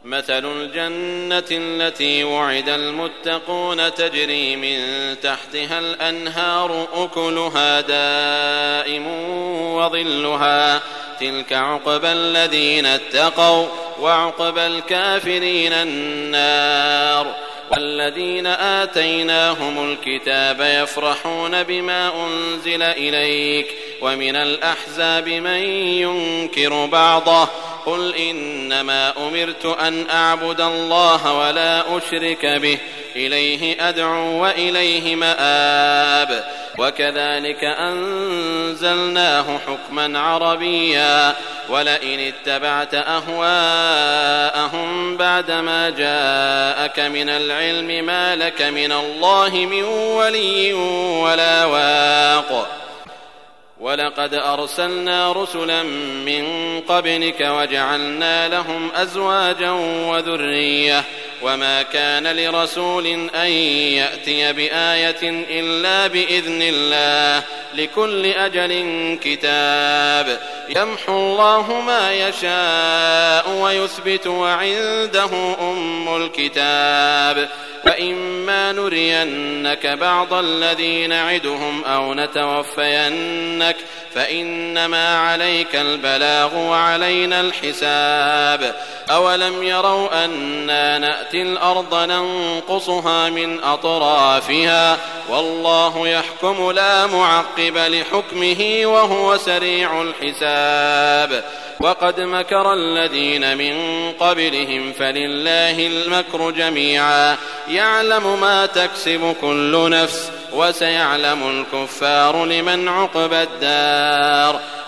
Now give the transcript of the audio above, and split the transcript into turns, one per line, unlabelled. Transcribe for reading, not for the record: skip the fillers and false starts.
مثل الجنة التي وعد المتقون تجري من تحتها الأنهار أكلها دائم وظلها تلك عقبى الذين اتقوا وعقبى الكافرين النار. والذين آتيناهم الكتاب يفرحون بما أنزل إليك ومن الأحزاب من ينكر بعضه قل إنما أمرت أن أعبد الله ولا أشرك به إليه أدعو وإليه مآب. وكذلك أنزلناه حكما عربيا ولئن اتبعت أهواءهم بعدما جاءك من العلم ما لك من الله من ولي ولا واق. ولقد أرسلنا رسلا من قبلك وجعلنا لهم أزواجا وذرية وما كان لرسول أن يأتي بآية إلا بإذن الله لكل أجل كتاب يمحو الله ما يشاء ويثبت وعنده أم الكتاب. فإما نرينك بعض الذي نعدهم أو نتوفينك فإنما عليك البلاغ وعلينا الحساب. أولم يروا أنا نأتي الأرض ننقصها من أطرافها والله يحكم لا معقب لحكمه وهو سريع الحساب. وقد مكر الذين من قبلهم فلله المكر جميعا يعلم ما تكسب كل نفس وسيعلم الكفار لمن عقبى الدار.